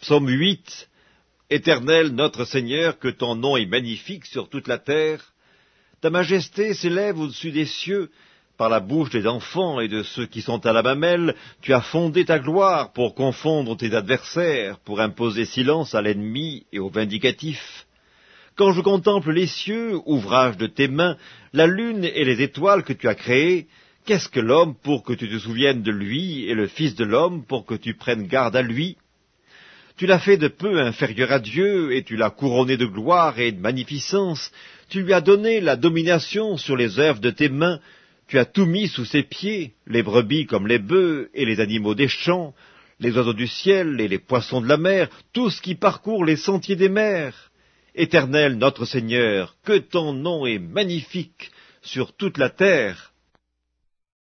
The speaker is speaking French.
Psaume 8. Éternel notre Seigneur, que ton nom est magnifique sur toute la terre. Ta majesté s'élève au-dessus des cieux. Par la bouche des enfants et de ceux qui sont à la mamelle, tu as fondé ta gloire pour confondre tes adversaires, pour imposer silence à l'ennemi et au vindicatif. Quand je contemple les cieux, ouvrage de tes mains, la lune et les étoiles que tu as créées, qu'est-ce que l'homme pour que tu te souviennes de lui, et le Fils de l'homme pour que tu prennes garde à lui? Tu l'as fait de peu inférieur à Dieu, et tu l'as couronné de gloire et de magnificence. Tu lui as donné la domination sur les œuvres de tes mains. Tu as tout mis sous ses pieds, les brebis comme les bœufs, et les animaux des champs, les oiseaux du ciel et les poissons de la mer, tout ce qui parcourt les sentiers des mers. Éternel notre Seigneur, que ton nom est magnifique sur toute la terre.